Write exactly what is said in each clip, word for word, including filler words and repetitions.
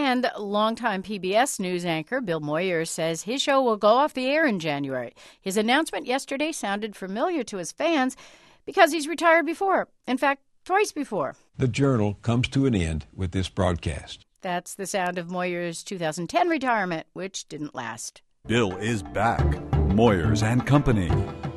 And longtime P B S News anchor Bill Moyers says his show will go off the air in January. His announcement yesterday sounded familiar to his fans because he's retired before. In fact, twice before. The Journal comes to an end with this broadcast. That's the sound of Moyers' two thousand ten retirement, which didn't last. Bill is back. Moyers and Company.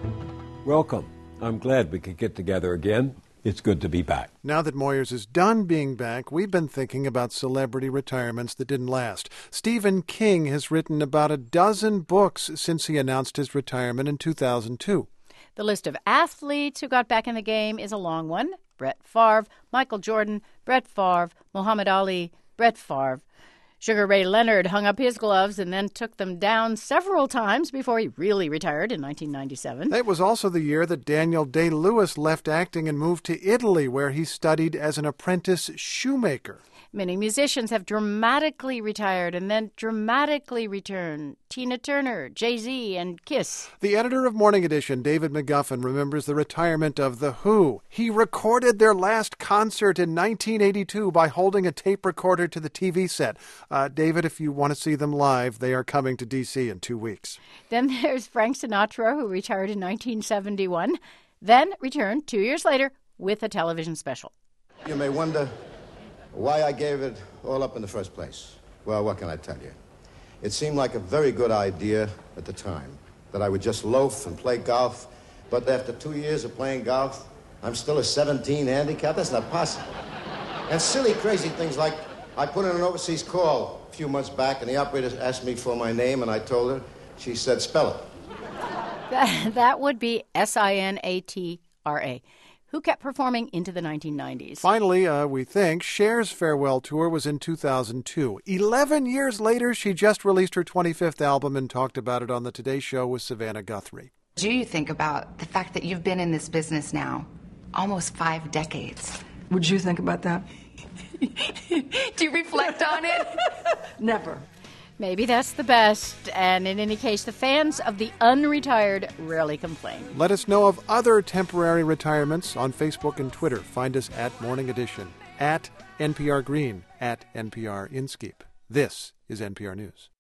Welcome. I'm glad we could get together again. It's good to be back. Now that Moyers is done being back, we've been thinking about celebrity retirements that didn't last. Stephen King has written about a dozen books since he announced his retirement in two thousand two. The list of athletes who got back in the game is a long one. Brett Favre, Michael Jordan, Brett Favre, Muhammad Ali, Brett Favre. Sugar Ray Leonard hung up his gloves and then took them down several times before he really retired in nineteen ninety-seven. It was also the year that Daniel Day-Lewis left acting and moved to Italy, where he studied as an apprentice shoemaker. Many musicians have dramatically retired and then dramatically returned. Tina Turner, Jay-Z, and Kiss. The editor of Morning Edition, David McGuffin, remembers the retirement of The Who. He recorded their last concert in nineteen eighty-two by holding a tape recorder to the T V set. Uh, David, if you want to see them live, they are coming to D C in two weeks. Then there's Frank Sinatra, who retired in nineteen seventy-one, then returned two years later with a television special. You may wonder why I gave it all up in the first place. Well, what can I tell you? It seemed like a very good idea at the time, that I would just loaf and play golf. But after two years of playing golf, I'm still a seventeen handicap. That's not possible. And silly, crazy things like I put in an overseas call a few months back, and the operator asked me for my name, and I told her. She said, spell it. That, that would be S I N A T R A. Who kept performing into the nineteen nineties. Finally, uh, we think, Cher's farewell tour was in two thousand two. Eleven years later, she just released her twenty-fifth album and talked about it on the Today Show with Savannah Guthrie. Do you think about the fact that you've been in this business now almost five decades? Would you think about that? Do you reflect on it? Never. Maybe that's the best, and in any case, the fans of the unretired rarely complain. Let us know of other temporary retirements on Facebook and Twitter. Find us at Morning Edition, at N P R Green, at N P R Inskeep. This is N P R News.